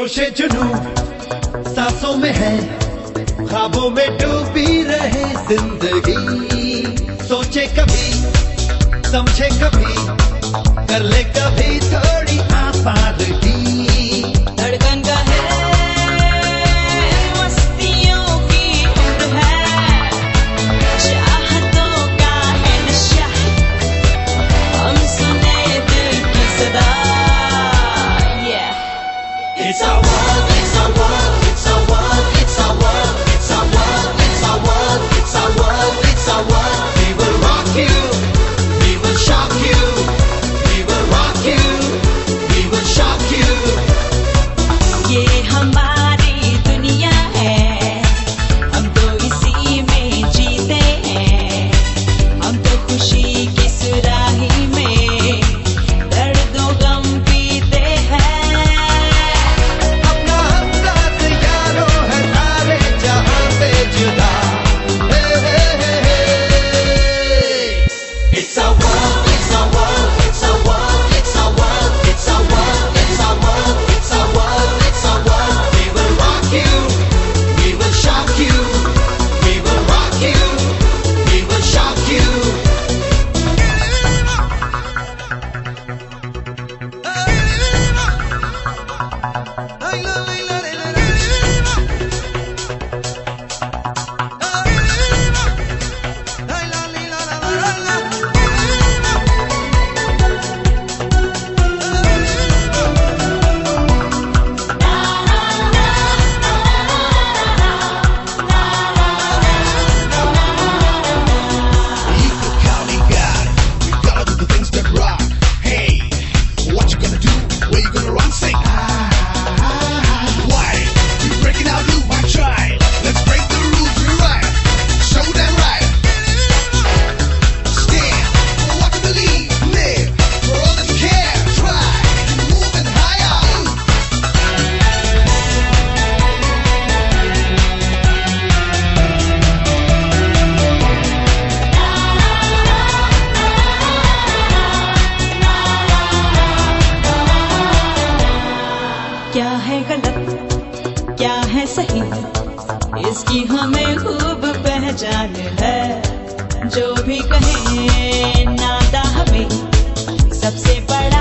जोशे जुनू सांसों में है, ख्वाबों में डूबी रहे जिंदगी। सोचे कभी, समझे कभी, कर ले कभी थोड़ी आसादगी। धड़कन का है मस्तियों की उम्र है, चाहतों का है नशा, हम सुने दिल की सदा। It's our world, it's our world, it's our world, it's our world, it's our world, it's our world, it's our world, it's our world. We will rock you, we will shock you, we will rock you, we will shock you. ये हमारी दुनिया है, हम तो इसी में जीते हैं, हम तो खुशी की सुराही में दर्दों गम पीते हैं। It's our world, it's our world, it's our world, it's our world, it's our world, it's our world, it's our world, it's our world. We will rock you, we will shock you, we will rock you, we will shock you. क्या है गलत, क्या है सही, इसकी हमें खूब पहचान है। जो भी कहे नादा हमें, सबसे बड़ा